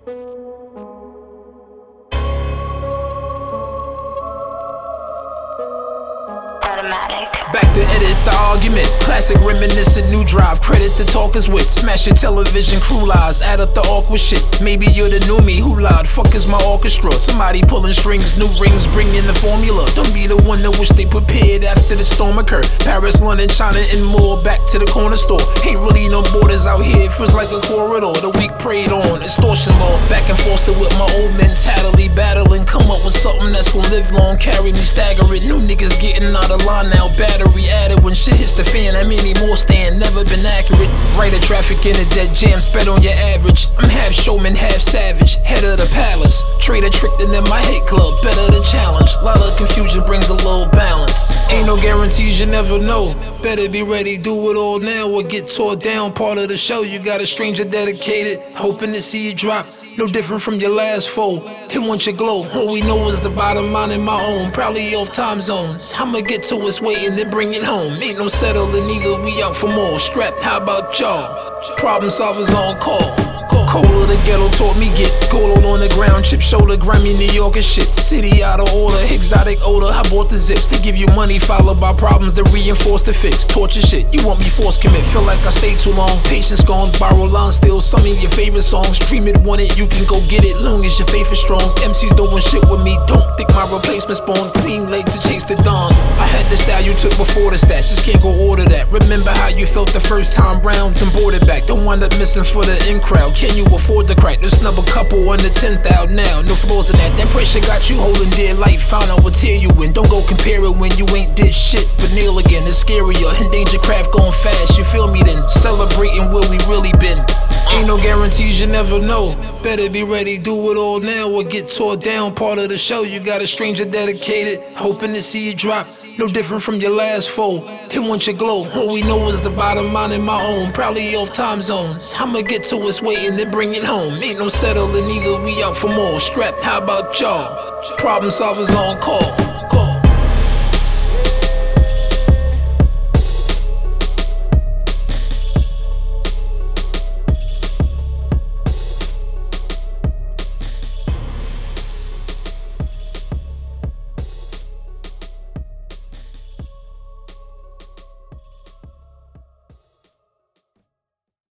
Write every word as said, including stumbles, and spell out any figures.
Back to edit the argument, classic reminiscent, new drive, credit the talkers with, smash your television, crew lies, add up the awkward shit. Maybe you're the new me, who lied, fuck is my orchestra? Somebody pulling strings, new rings, bring in the formula. Don't be the one that wish they prepared after the storm occurred. Paris, London, China and more, back to the corner store. Ain't really no borders out here, feels like a corridor. The weak preyed on, extortion law, back and forth with my old mentality, battling, come up with something that's gonna live long, carry me staggering. New niggas getting out of line now, battery added. When shit hits the fan, I mean more stand, never been accurate. Right of traffic in a dead jam, sped on your average. I'm half showman, half savage, head of the palace. Trader tricked in my hate club, better the challenge. Lot of confusion brings a little balance. Ain't no guarantees, you never know. Better be ready, do it all now or get tore down. Part of the show, you got a stranger dedicated, hoping to see you drop. No different from your last foe, he wants your glow. All we know is the bottom line in my own, probably off time zones. I'ma get to us waiting, then bring it home. Ain't no settling either, we out for more. Strapped, how about y'all? Problem solvers on call. Cola, the ghetto taught me get gold on the ground, chip shoulder, grimy New York and shit. City out of order, exotic odor. I bought the zips to give you money, followed by problems to reinforce the fix. Torture shit, you want me force commit, feel like I stayed too long. Patience gone, borrow lines, still some of your favorite songs. Dream it, want it, you can go get it, long as your faith is strong. M Cs doing shit with me, don't think my replacement's born. Clean leg to chase the dawn. I had the style you took before the stats, just can't go order that. Remember how you felt the first time round, then board it back. Don't wind up missing for the in crowd. Can you afford the crack? There's another couple under ten thousand now, no flaws in that. That pressure got you holding dear light, found out what tear you in. Don't go compare it when you ain't did shit, but nail again, it's scarier. Endangered craft going fast, you feel me then? Celebrating where we really been. Ain't no guarantees, you never know. Better be ready, do it all now or get tore down. Part of the show, you got a stranger dedicated, hoping to see you drop. No different from your last foe, he wants your glow. All we know is the bottom line in my own, probably off time zones. I'ma get to us waiting, then bring it home. Ain't no settling either, we out for more. Strapped, how about y'all? Problem solvers on call.